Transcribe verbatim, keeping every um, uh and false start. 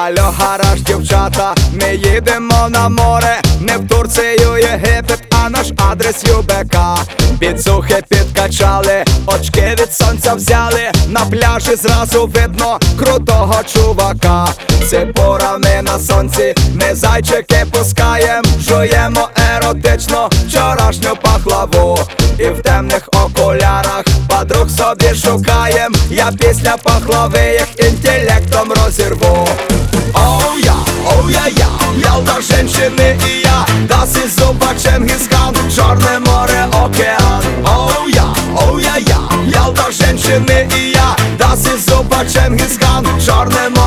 Алло, гараж, дівчата, ми їдемо на море, не в Турцію, Єгипет, а наш адрес ЮБК. Підсухи підкачали, очки від сонця взяли, на пляжі зразу видно крутого чувака. Ципурами на сонці, ми зайчики пускаєм, жуємо еротично вчорашню пахлаву. І в темних окулярах подруг собі шукаєм, я після пахлави їх інтелектом розірву. Оу я, оу я, я, Ялта, женщини і я, das ist super Genghis Khan, Чорне море, океан. Оу я, оу я, я, Ялта, женщини і я, das ist super Genghis Khan, Чорне море.